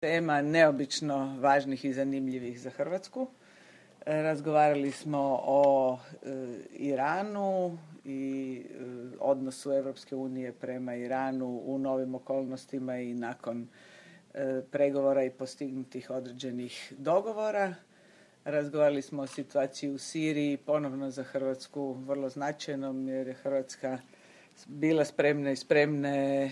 tema neobično važnih i zanimljivih za Hrvatsku. Razgovarali smo o Iranu i odnosu Europske unije prema Iranu u novim okolnostima i nakon pregovora i postignutih određenih dogovora. Razgovarali smo o situaciji u Siriji, ponovno za Hrvatsku vrlo značajnom jer je Hrvatska bila spremna i spremna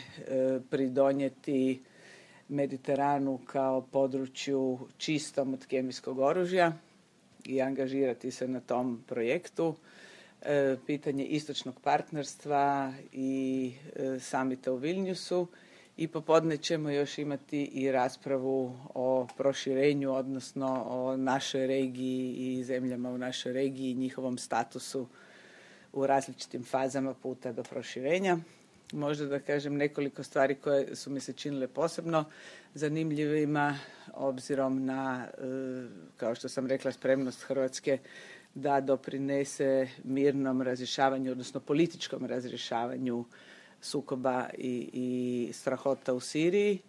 pridonijeti Mediteranu kao području čistom od kemijskog oružja i angažirati se na tom projektu. Pitanje istočnog partnerstva i samita u Vilniusu i popodne ćemo još imati i raspravu o proširenju, odnosno o našoj regiji i zemljama u našoj regiji i njihovom statusu u različitim fazama puta do proširenja. Možda da kažem nekoliko stvari koje su mi se činile posebno zanimljivima obzirom na, kao što sam rekla, spremnost Hrvatske da doprinese mirnom razrješavanju, odnosno političkom razrješavanju sukoba i strahota u Siriji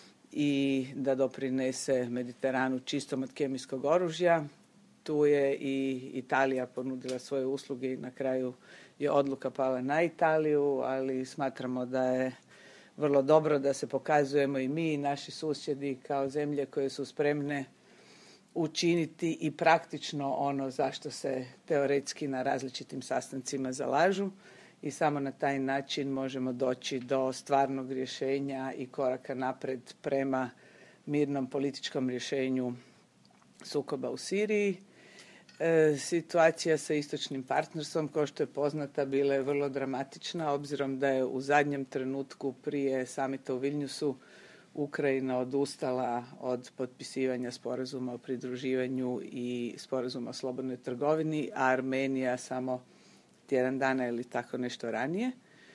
i da doprinese Mediteranu čistom od kemijskog oružja. Tu je i Italija ponudila svoje usluge i na kraju je odluka pala na Italiju, ali smatramo da je vrlo dobro da se pokazujemo i mi i naši susjedi kao zemlje koje su spremne učiniti i praktično ono zašto se teoretski na različitim sastancima zalažu i samo na taj način možemo doći do stvarnog rješenja i koraka napred prema mirnom političkom rješenju sukoba u Siriji. Situacija sa istočnim partnerstvom, kao što je poznata, bila je vrlo dramatična obzirom da je u zadnjem trenutku prije samita u Vilniusu Ukrajina odustala od potpisivanja sporazuma o pridruživanju i sporazuma o slobodnoj trgovini, a Armenija samo tjedan dana ili tako nešto ranije.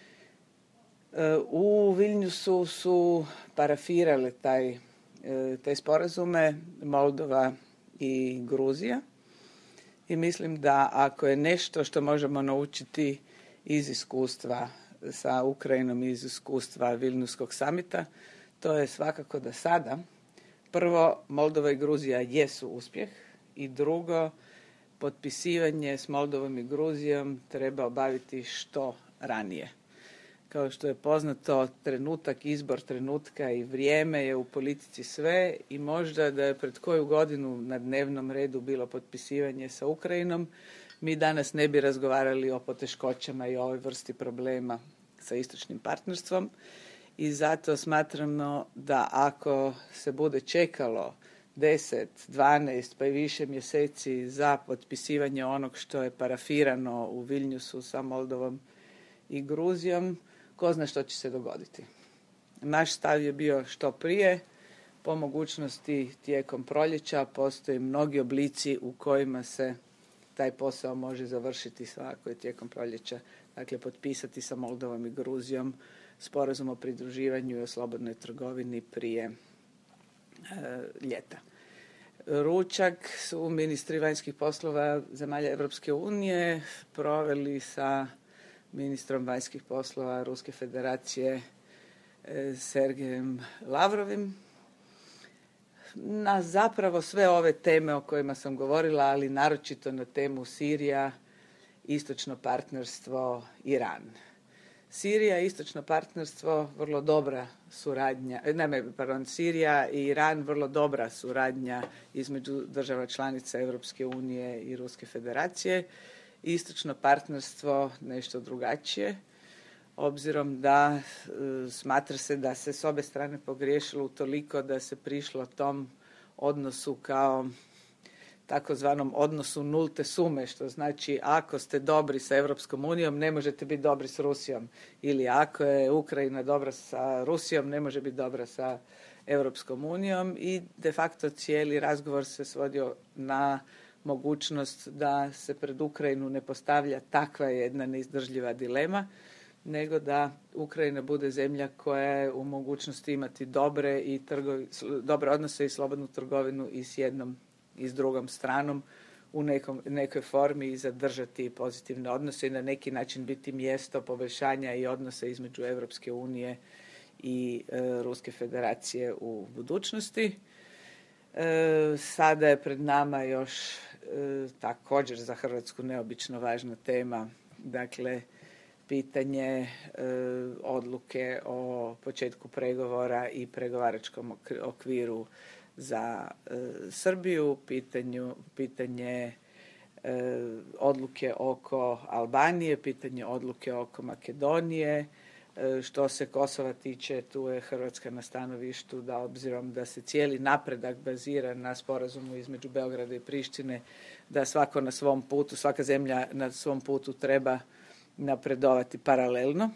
U Vilniusu su parafirale te sporazume Moldova i Gruzija. I mislim da ako je nešto što možemo naučiti iz iskustva sa Ukrajinom i iz iskustva Vilniuskog samita, to je svakako da sada prvo Moldova i Gruzija jesu uspjeh i drugo potpisivanje s Moldovom i Gruzijom treba obaviti što ranije. Kao što je poznato, izbor trenutka i vrijeme je u politici sve i možda da je pred koju godinu na dnevnom redu bilo potpisivanje sa Ukrajinom, mi danas ne bi razgovarali o poteškoćama i ovoj vrsti problema sa istočnim partnerstvom i zato smatramo da ako se bude čekalo 10, 12 pa i više mjeseci za potpisivanje onog što je parafirano u Vilniusu sa Moldovom i Gruzijom, ko zna što će se dogoditi. Naš stav je bio što prije, po mogućnosti tijekom proljeća postoje mnogi oblici u kojima se taj posao može završiti svakako je tijekom proljeća, dakle potpisati sa Moldovom i Gruzijom sporazum o pridruživanju i o slobodnoj trgovini prije ljeta. Ručak su ministri vanjskih poslova zemalja Europske unije proveli sa ministrom vanjskih poslova Ruske federacije Sergejem Lavrovim na zapravo sve ove teme o kojima sam govorila, ali naročito na temu Sirija, istočno partnerstvo, Iran. Sirija, istočno partnerstvo, vrlo dobra suradnja, Sirija i Iran, vrlo dobra suradnja između država članica Europske unije i Ruske federacije. Istočno partnerstvo nešto drugačije, obzirom da smatra se da se s obje strane pogriješilo utoliko da se prišlo tom odnosu kao takozvanom odnosu nulte sume, što znači ako ste dobri sa Europskom unijom, ne možete biti dobri s Rusijom. Ili ako je Ukrajina dobra sa Rusijom, ne može biti dobra sa Europskom unijom i de facto cijeli razgovor se svodio na mogućnost da se pred Ukrajinu ne postavlja takva jedna neizdržljiva dilema, nego da Ukrajina bude zemlja koja je u mogućnosti imati dobre odnose i slobodnu trgovinu i s jednom i s drugom stranom u nekoj formi i zadržati pozitivne odnose i na neki način biti mjesto poboljšanja i odnose između Europske unije i Ruske federacije u budućnosti. Sada je pred nama još također za Hrvatsku neobično važna tema, dakle pitanje odluke o početku pregovora i pregovaračkom okviru za Srbiju, pitanje odluke oko Albanije, pitanje odluke oko Makedonije. Što se Kosova tiče, tu je Hrvatska na stanovištu da obzirom da se cijeli napredak bazira na sporazumu između Beograda i Prištine, da svako na svom putu, svaka zemlja na svom putu treba napredovati paralelno.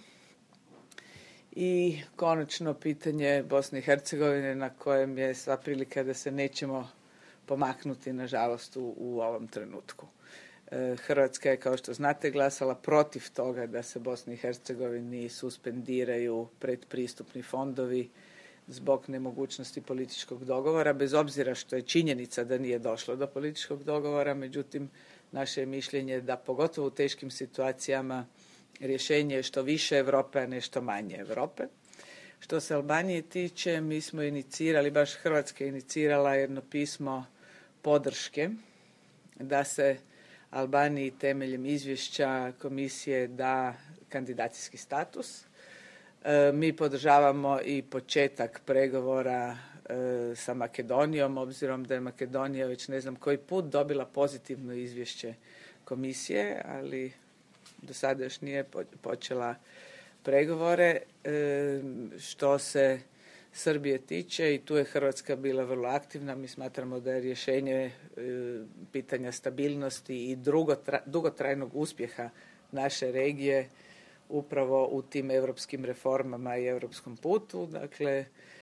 I konačno pitanje Bosne i Hercegovine na kojem je sva prilika da se nećemo pomaknuti, nažalost, u ovom trenutku. Hrvatska je, kao što znate, glasala protiv toga da se Bosni i Hercegovini suspendiraju predpristupni fondovi zbog nemogućnosti političkog dogovora, bez obzira što je činjenica da nije došlo do političkog dogovora, međutim, naše je mišljenje da pogotovo u teškim situacijama rješenje je što više Europe, a ne što manje Europe. Što se Albanije tiče, mi smo inicirali, baš Hrvatska je inicirala jedno pismo podrške da se Albaniji temeljem izvješća komisije da kandidacijski status. Mi podržavamo i početak pregovora sa Makedonijom, obzirom da je Makedonija već ne znam koji put dobila pozitivno izvješće komisije, ali do sada još nije počela pregovore. Što se Srbije tiče, i tu je Hrvatska bila vrlo aktivna, mi smatramo da je rješenje pitanja stabilnosti i dugotrajnog uspjeha naše regije upravo u tim europskim reformama i europskom putu. Dakle,